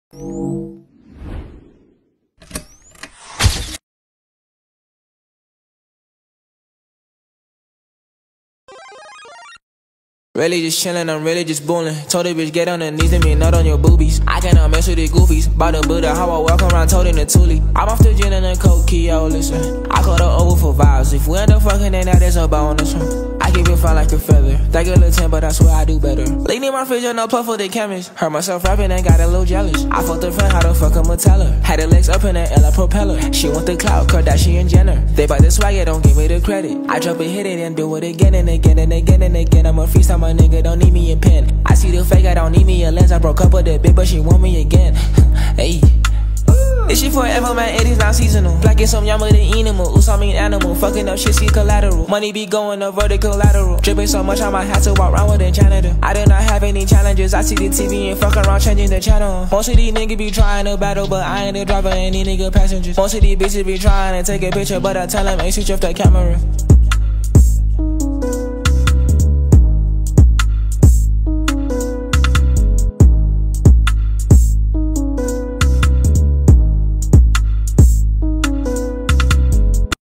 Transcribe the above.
Really just chillin', I'm really just bullin'. Told the bitch get on her knees and me nut on your boobies. I cannot mess with the goofies. Bout to Buddha, how I walk around told in the Thule. I'm off the gin and the coke key, yo, listen. I called her over for vibes. If we end up fucking, then that is a bonus. I keep it fine like a feather. Think a little 10, but I swear I do better. Lean in my fridge, no puff for the chemist. Heard myself rapping and got a little jealous. I fucked her friend, how the fuck I'ma tell her? Had her legs up in the air like propeller. She want the clout, Kardashian Jenner. They bout the swagger, don't give me the credit. I drop it, hit it, and do it again and again and again and again. I'm a freestyle, my nigga, don't need me a pen. I see the fake, I don't need me a lens. I broke up with that bitch, but she want me again. Hey. This shit forever, man, it is not seasonal. Black is some yama the animal. Oops, I mean animal. Fucking up shit, see collateral. Money be going up vertical lateral. Dripping so much, I might have to walk around with a janitor. I do not have any challenges. I see the TV and fuck around changing the channel. Most of these niggas be trying to battle, but I ain't the driver, any nigga passengers. Most of these bitches be trying to take a picture, but I tell them, hey, switch off the camera.